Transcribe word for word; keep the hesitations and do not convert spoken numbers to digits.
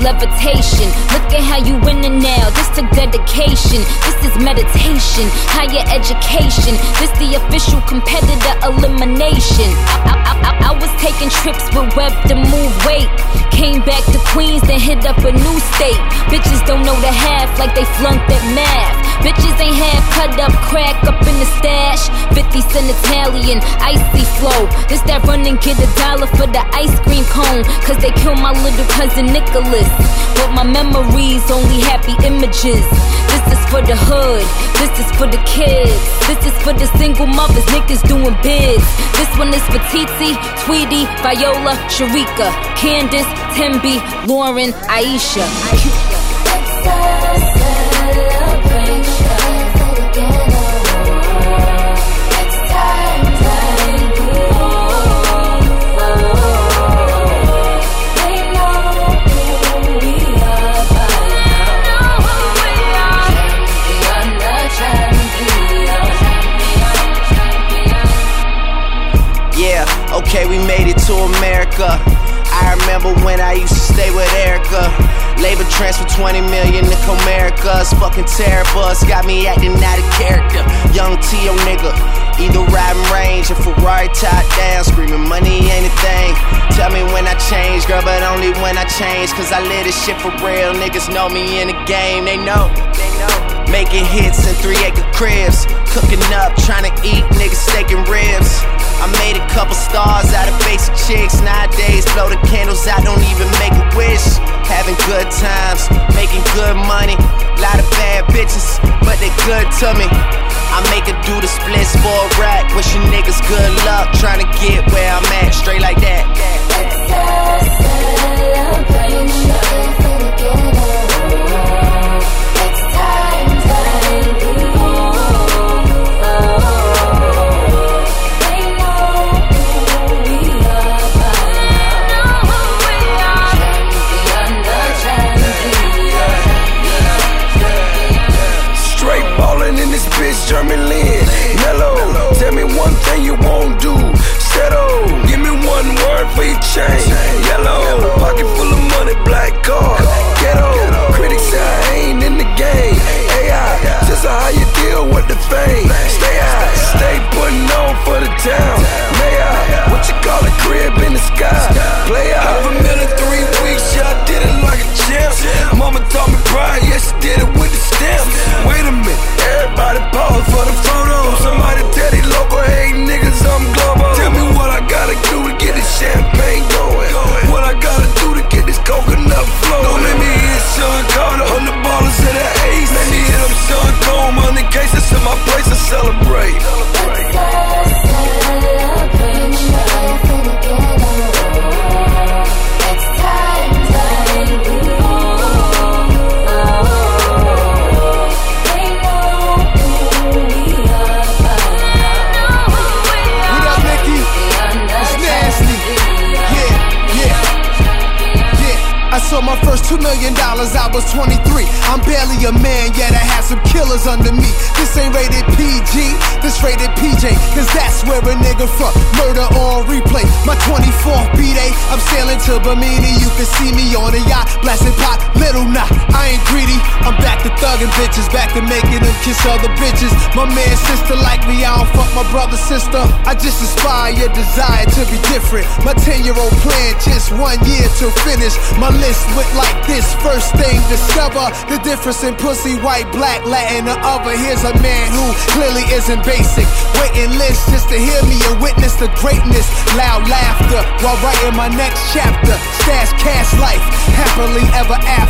levitation. Look at how you winning now, this took dedication. This is meditation, higher education. This the official competitor elimination. I, I, I, I was taking trips with Web to move weight. Came back to Queens, then hit up a new state. Bitches don't know the half like they flunked at math. Bitches ain't half cut up, crack up in the stash. fifty cent Italian, icy flow. This that run and get a dollar for the ice cream cone. Cause they killed my little cousin Nicholas. But my memories only happy images. This is for the hood, this is for the kids. This is for the single mothers, niggas doing bids. This one is for Titi, Tweety, Viola, Sharika, Candace, Tembi, Lauren, Aisha. Okay, we made it to America. I remember when I used to stay with Erica. Labor transfer twenty million to Comerica's. Fucking terrible, it's got me acting out of character. Young T O nigga, either riding range or Ferrari top down, screaming money ain't a thing. Tell me when I change, girl, but only when I change. Cause I live this shit for real, niggas know me in the game, they know, they know. Making hits in three acre cribs, cooking up, trying to eat, niggas steak and ribs. I made a couple stars out of basic chicks. Nowadays, blow the candles out, don't even make a wish. Having good times, making good money. Lot of bad bitches, but they good to me. I make her do the splits for a rack. Wish you niggas good luck, trying to get where I'm at. Straight like that. It's a celebration for the ghetto. It's time, time to German Lynn, Mellow, tell me one thing you won't do. Settle, give me one word for your chain. Yellow, pocket full of money, black card. Ghetto, critics say I ain't in the game. A I, just how you deal with the fame. Stay high, stay putting on for the town. May I, what you call a crib in the sky? Play out. Half a million three weeks, yeah, I did it like a champ. Mama taught me pride, yeah, she did it with the stamp. Wait a minute, everybody pause for the photo. Somebody tell these local hate niggas I'm global. Tell me what I gotta do to get this champagne going. What I gotta do to get this coconut flowing. Don't let me hit Sean Carter on the ballers of the ace. Let me hit up Sean Coleman in case it's in my place to celebrate. It's a celebration for the ghetto. It's time, time to I saw my first two million dollars, I was twenty-three. I'm barely a man, yet I had some killers under me. This ain't rated P G, this rated P J, cause that's where a nigga from. Murder on replay, my twenty-fourth B-Day. I'm sailing to Bimini, you can see me on a yacht, blasting pot, little nah, I ain't greedy. I'm back to thugging bitches, back to making them kiss other bitches. My man, sister like me, I don't fuck my brother, sister. I just inspire your desire to be different. My ten-year-old plan, just one year to finish. My list went like this, first thing, discover the difference in pussy, white, black, Latin, or other. Here's a man who clearly isn't basic. Waiting list just to hear me and witness the greatness. Loud laughter while writing my next chapter. Stash cash life, happily ever after.